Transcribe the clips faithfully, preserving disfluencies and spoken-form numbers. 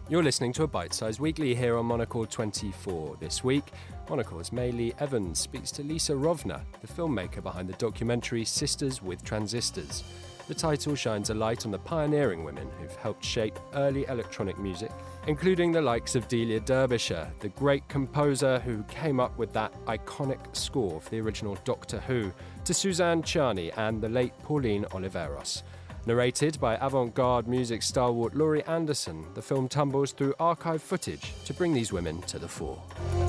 You're listening to a bite-sized weekly here on Monocle twenty-four. This week, Monocle's Maylee Evans speaks to Lisa Rovner, the filmmaker behind the documentary Sisters with Transistors. The title shines a light on the pioneering women who've helped shape early electronic music, including the likes of Delia Derbyshire, the great composer who came up with that iconic score for the original Doctor Who, to Suzanne Ciani and the late Pauline Oliveros. Narrated by avant-garde music stalwart Laurie Anderson, the film tumbles through archive footage to bring these women to the fore.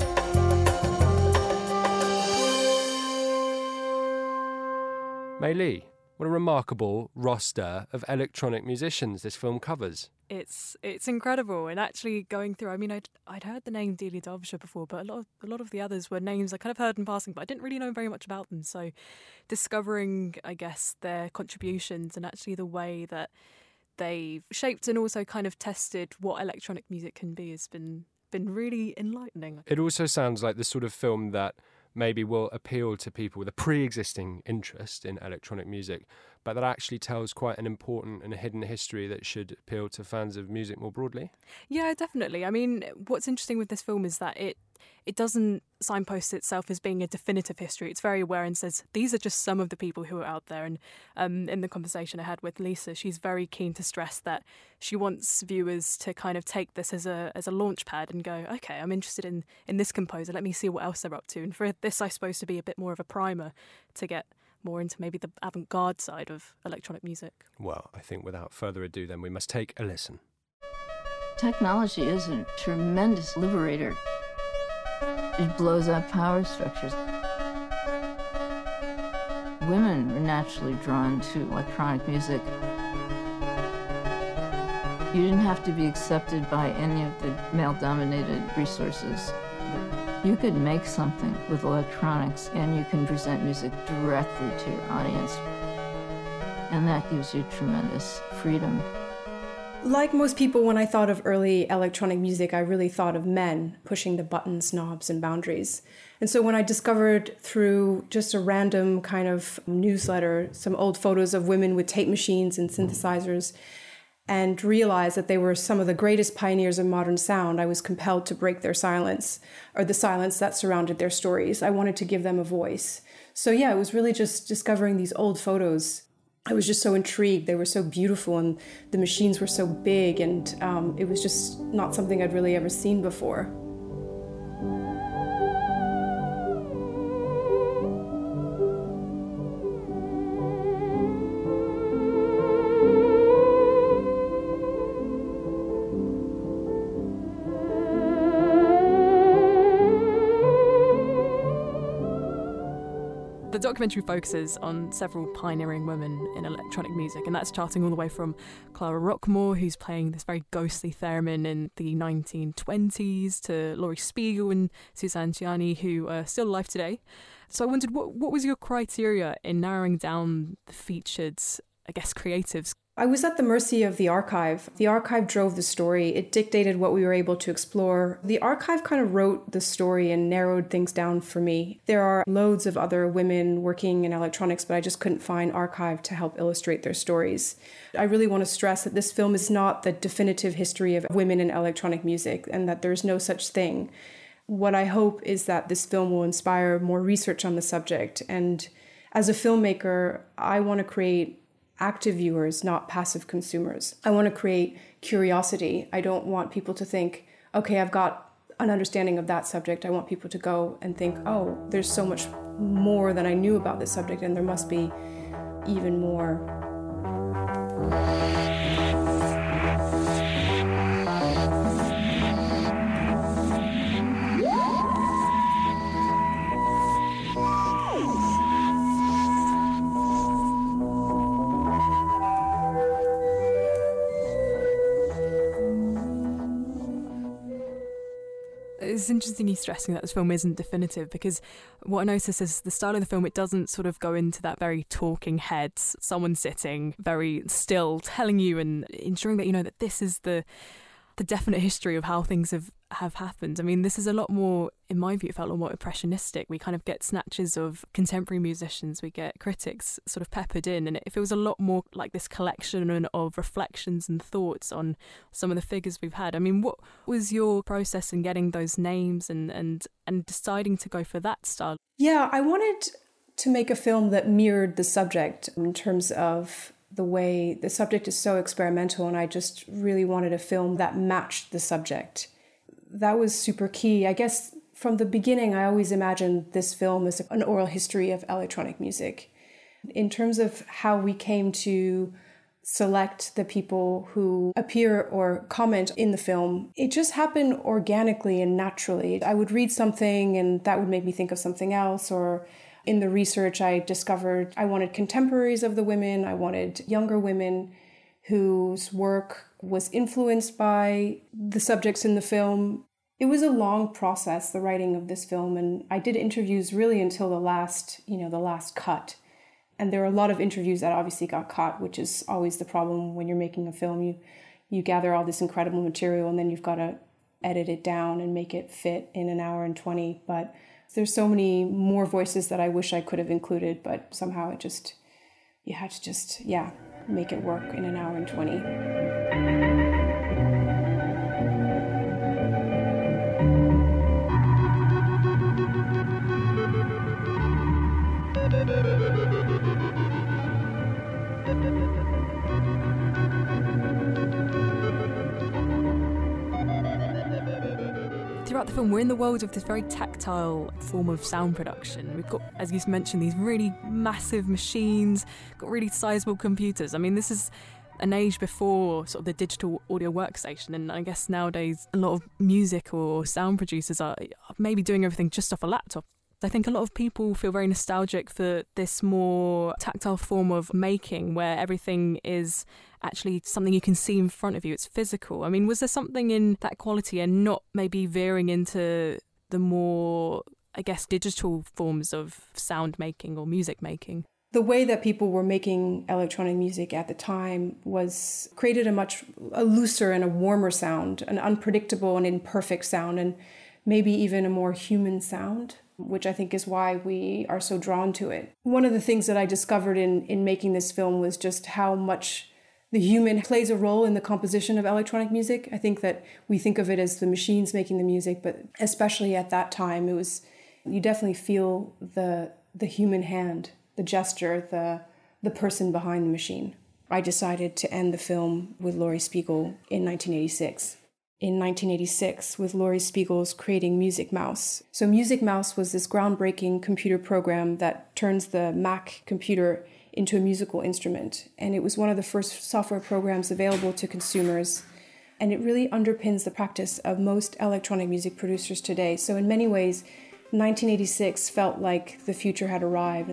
Maylee, what a remarkable roster of electronic musicians this film covers. It's it's incredible, and actually going through, I mean, I'd I'd heard the name Delia Derbyshire before, but a lot of, a lot of the others were names I kind of heard in passing, but I didn't really know very much about them. So discovering, I guess, their contributions and actually the way that they've shaped and also kind of tested what electronic music can be has been been really enlightening. It also sounds like the sort of film that maybe will appeal to people with a pre-existing interest in electronic music, but that actually tells quite an important and a hidden history that should appeal to fans of music more broadly. Yeah, definitely. I mean, what's interesting with this film is that it it doesn't signpost itself as being a definitive history. It's very aware and says, these are just some of the people who are out there. And um, in the conversation I had with Lisa, she's very keen to stress that she wants viewers to kind of take this as a as a launch pad and go, okay, I'm interested in, in this composer. Let me see what else they're up to. And for this, I suppose, to be a bit more of a primer to get more into maybe the avant-garde side of electronic music. Well, I think without further ado, then we must take a listen. Technology is a tremendous liberator. It blows up power structures. Women are naturally drawn to electronic music. You didn't have to be accepted by any of the male-dominated resources. You could make something with electronics and you can present music directly to your audience. And that gives you tremendous freedom. Like most people, when I thought of early electronic music, I really thought of men pushing the buttons, knobs, and boundaries. And so when I discovered through just a random kind of newsletter some old photos of women with tape machines and synthesizers, and realized that they were some of the greatest pioneers of modern sound, I was compelled to break their silence, or the silence that surrounded their stories. I wanted to give them a voice. So yeah, it was really just discovering these old photos. I was just so intrigued. They were so beautiful, and the machines were so big, and um, it was just not something I'd really ever seen before. The documentary focuses on several pioneering women in electronic music, and that's charting all the way from Clara Rockmore, who's playing this very ghostly theremin in the nineteen twenties, to Laurie Spiegel and Suzanne Ciani, who are still alive today. So I wondered, what, what was your criteria in narrowing down the featured, I guess, creatives? I was at the mercy of the archive. The archive drove the story. It dictated what we were able to explore. The archive kind of wrote the story and narrowed things down for me. There are loads of other women working in electronics, but I just couldn't find archive to help illustrate their stories. I really want to stress that this film is not the definitive history of women in electronic music, and that there's no such thing. What I hope is that this film will inspire more research on the subject. And as a filmmaker, I want to create active viewers, not passive consumers. I want to create curiosity. I don't want people to think, okay, I've got an understanding of that subject. I want people to go and think, oh, there's so much more than I knew about this subject, and there must be even more. It's interesting you stressing that this film isn't definitive, because what I notice is the style of the film, it doesn't sort of go into that very talking heads, someone sitting very still telling you and ensuring that you know that this is the the definite history of how things have, have happened. I mean, this is a lot more, in my view, it felt a lot more impressionistic. We kind of get snatches of contemporary musicians, we get critics sort of peppered in, and it feels a lot more like this collection of reflections and thoughts on some of the figures we've had. I mean, what was your process in getting those names and, and, and deciding to go for that style? Yeah, I wanted to make a film that mirrored the subject in terms of the way the subject is so experimental, and I just really wanted a film that matched the subject. That was super key. I guess from the beginning, I always imagined this film as an oral history of electronic music. In terms of how we came to select the people who appear or comment in the film, it just happened organically and naturally. I would read something and that would make me think of something else, or in the research, I discovered I wanted contemporaries of the women. I wanted younger women whose work was influenced by the subjects in the film. It was a long process, the writing of this film, and I did interviews really until the last, you know, the last cut. And there were a lot of interviews that obviously got cut, which is always the problem when you're making a film. You you gather all this incredible material and then you've got to edit it down and make it fit in an hour and twenty. But there's so many more voices that I wish I could have included, but somehow it just, you had to just, yeah, make it work in an hour and twenty. Throughout the film, we're in the world of this very tactile form of sound production. We've got, as you mentioned, these really massive machines, got really sizable computers. I mean, this is an age before sort of the digital audio workstation, and I guess nowadays a lot of music or sound producers are maybe doing everything just off a laptop. I think a lot of people feel very nostalgic for this more tactile form of making where everything is actually something you can see in front of you. It's physical. I mean, was there something in that quality and not maybe veering into the more, I guess, digital forms of sound making or music making? The way that people were making electronic music at the time was created a much a looser and a warmer sound, an unpredictable and imperfect sound, and maybe even a more human sound, which I think is why we are so drawn to it. One of the things that I discovered in, in making this film was just how much the human plays a role in the composition of electronic music. I think that we think of it as the machines making the music, but especially at that time, it was, you definitely feel the the human hand, the gesture, the the person behind the machine. I decided to end the film with Laurie Spiegel in nineteen eighty-six. In nineteen eighty-six, with Laurie Spiegel's creating Music Mouse. So Music Mouse was this groundbreaking computer program that turns the Mac computer into a musical instrument. And it was one of the first software programs available to consumers. And it really underpins the practice of most electronic music producers today. So in many ways, nineteen eighty-six felt like the future had arrived.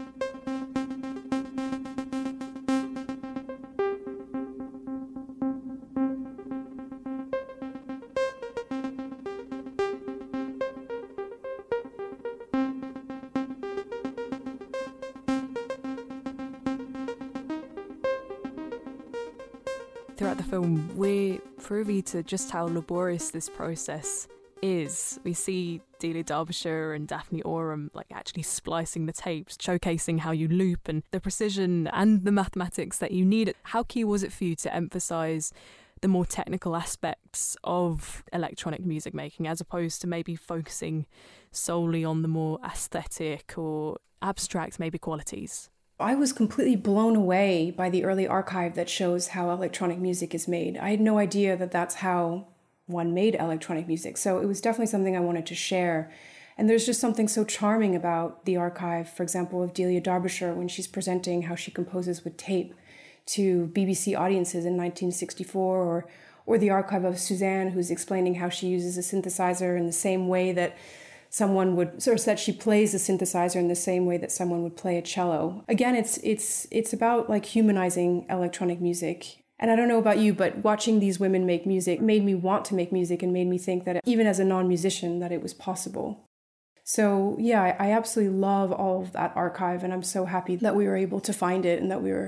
Throughout the film, we're privy to just how laborious this process is. We see Delia Derbyshire and Daphne Oram like actually splicing the tapes, showcasing how you loop and the precision and the mathematics that you need. How key was it for you to emphasise the more technical aspects of electronic music making as opposed to maybe focusing solely on the more aesthetic or abstract maybe qualities? I was completely blown away by the early archive that shows how electronic music is made. I had no idea that that's how one made electronic music. So it was definitely something I wanted to share. And there's just something so charming about the archive, for example, of Delia Derbyshire when she's presenting how she composes with tape to B B C audiences in nineteen sixty-four, or, or the archive of Suzanne, who's explaining how she uses a synthesizer in the same way that someone would, or that she plays a synthesizer in the same way that someone would play a cello. Again, it's it's it's about like humanizing electronic music. And I don't know about you, but watching these women make music made me want to make music and made me think that even as a non-musician, that it was possible. So yeah, I, I absolutely love all of that archive, and I'm so happy that we were able to find it and that we were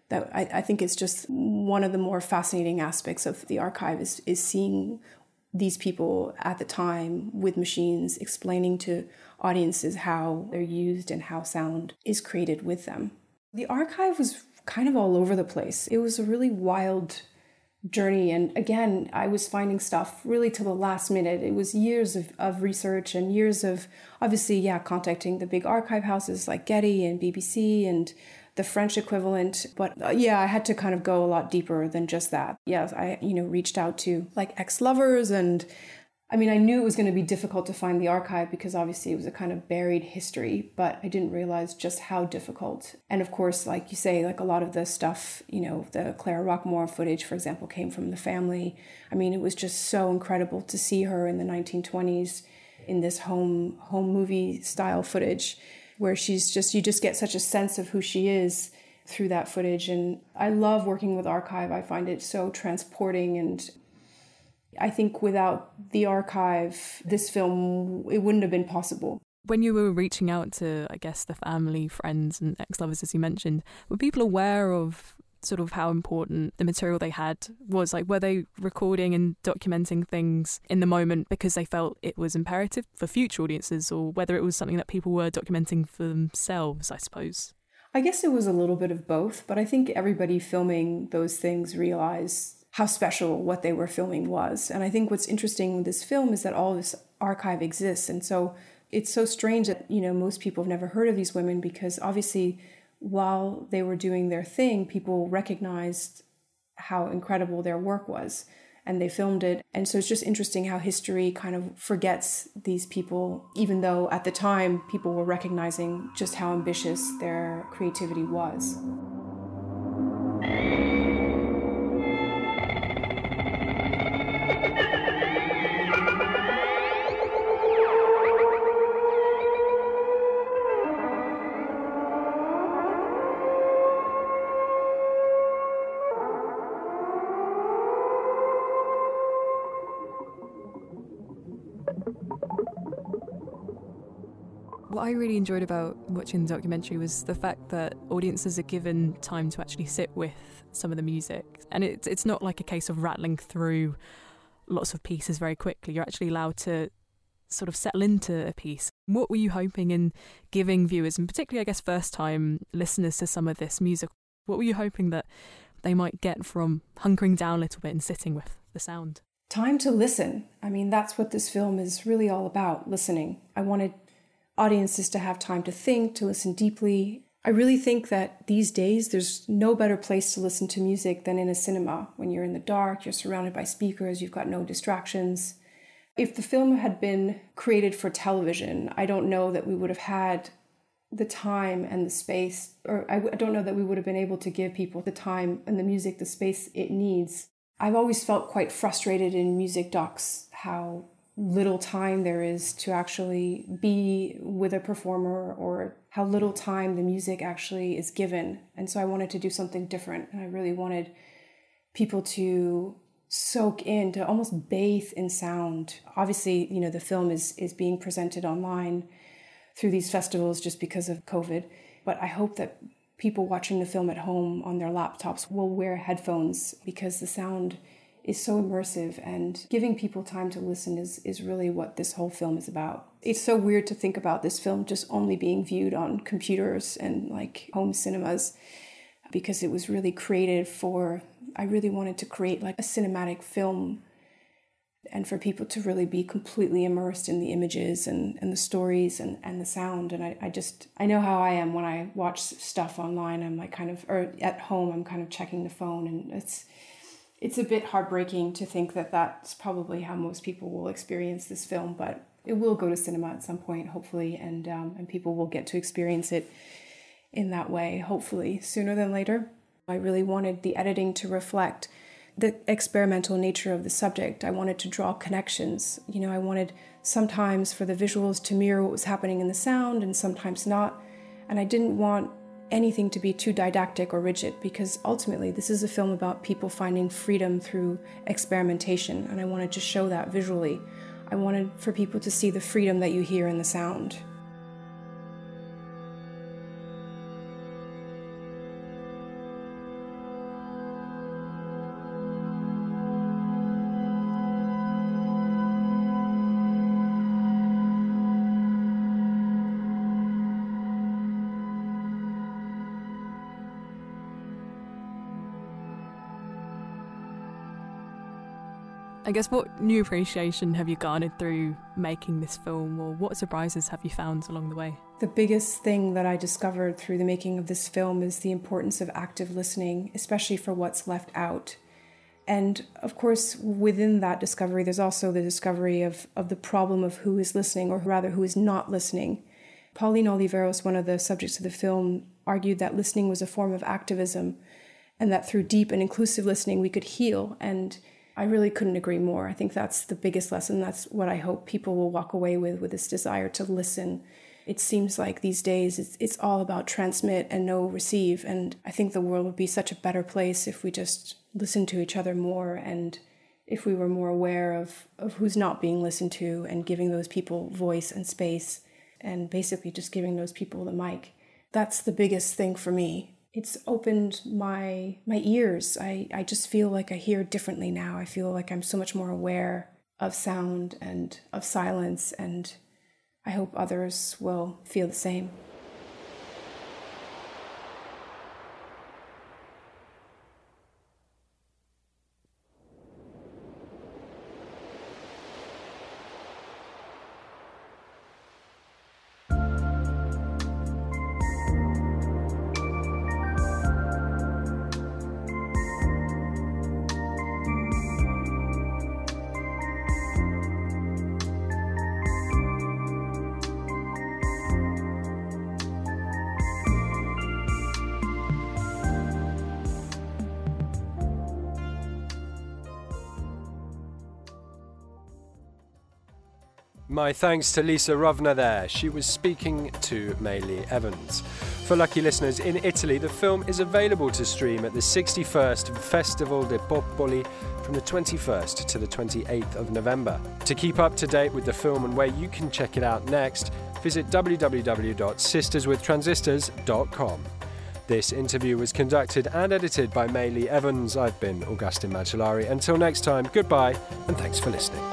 that I, I think it's just one of the more fascinating aspects of the archive is, is seeing these people at the time with machines explaining to audiences how they're used and how sound is created with them. The archive was kind of all over the place. It was a really wild journey. And again, I was finding stuff really to the last minute. It was years of, of research and years of, obviously, yeah, contacting the big archive houses like Getty and B B C and the French equivalent. But uh, yeah, I had to kind of go a lot deeper than just that. Yes, I, you know, reached out to like ex-lovers, and I mean, I knew it was going to be difficult to find the archive because obviously it was a kind of buried history, but I didn't realize just how difficult. And of course, like you say, like a lot of the stuff, you know, the Clara Rockmore footage, for example, came from the family. I mean, it was just so incredible to see her in the nineteen twenties in this home home movie style footage where she's just, you just get such a sense of who she is through that footage. And I love working with archive. I find it so transporting, and I think without the archive, this film, it wouldn't have been possible. When you were reaching out to, I guess, the family, friends and ex-lovers, as you mentioned, were people aware of sort of how important the material they had was? Like, were they recording and documenting things in the moment because they felt it was imperative for future audiences, or whether it was something that people were documenting for themselves, I suppose? I guess it was a little bit of both, but I think everybody filming those things realized how special what they were filming was. And I think what's interesting with this film is that all this archive exists. And so it's so strange that, you know, most people have never heard of these women, because obviously while they were doing their thing, people recognized how incredible their work was and they filmed it. And so it's just interesting how history kind of forgets these people, even though at the time people were recognizing just how ambitious their creativity was. What I really enjoyed about watching the documentary was the fact that audiences are given time to actually sit with some of the music. And it's it's not like a case of rattling through lots of pieces very quickly. You're actually allowed to sort of settle into a piece. What were you hoping in giving viewers, and particularly, I guess, first-time listeners to some of this music, what were you hoping that they might get from hunkering down a little bit and sitting with the sound? Time to listen. I mean, that's what this film is really all about, listening. I wanted audiences to have time to think, to listen deeply. I really think that these days there's no better place to listen to music than in a cinema. When you're in the dark, you're surrounded by speakers, you've got no distractions. If the film had been created for television, I don't know that we would have had the time and the space, or I don't know that we would have been able to give people the time and the music, the space it needs. I've always felt quite frustrated in music docs how little time there is to actually be with a performer, or how little time the music actually is given. And so I wanted to do something different. And I really wanted people to soak in, to almost bathe in sound. Obviously, you know, the film is is being presented online through these festivals just because of COVID. But I hope that people watching the film at home on their laptops will wear headphones, because the sound is so immersive, and giving people time to listen is, is really what this whole film is about. It's so weird to think about this film just only being viewed on computers and like home cinemas, because it was really created for, I really wanted to create like a cinematic film, and for people to really be completely immersed in the images and, and the stories and, and the sound. And I, I just, I know how I am when I watch stuff online. I'm like kind of, or at home, I'm kind of checking the phone, and it's, It's a bit heartbreaking to think that that's probably how most people will experience this film, but it will go to cinema at some point, hopefully, and um, and people will get to experience it in that way, hopefully, sooner than later. I really wanted the editing to reflect the experimental nature of the subject. I wanted to draw connections. You know, I wanted sometimes for the visuals to mirror what was happening in the sound, and sometimes not. And I didn't want anything to be too didactic or rigid, because ultimately this is a film about people finding freedom through experimentation, and I wanted to show that visually. I wanted for people to see the freedom that you hear in the sound. I guess what new appreciation have you garnered through making this film, or what surprises have you found along the way? The biggest thing that I discovered through the making of this film is the importance of active listening, especially for what's left out. And of course, within that discovery, there's also the discovery of, of the problem of who is listening, or rather who is not listening. Pauline Oliveros, one of the subjects of the film, argued that listening was a form of activism, and that through deep and inclusive listening, we could heal. And I really couldn't agree more. I think that's the biggest lesson. That's what I hope people will walk away with, with this desire to listen. It seems like these days it's, it's all about transmit and no receive. And I think the world would be such a better place if we just listened to each other more, and if we were more aware of, of who's not being listened to, and giving those people voice and space, and basically just giving those people the mic. That's the biggest thing for me. It's opened my my ears. I, I just feel like I hear differently now. I feel like I'm so much more aware of sound and of silence, and I hope others will feel the same. My thanks to Lisa Rovna there. She was speaking to Maylee Evans. For lucky listeners in Italy, the film is available to stream at the sixty-first Festival dei Popoli from the twenty-first to the twenty-eighth of November. To keep up to date with the film and where you can check it out next, visit w w w dot sisters with transistors dot com. This interview was conducted and edited by Maylee Evans. I've been Augustin Macellari. Until next time, goodbye and thanks for listening.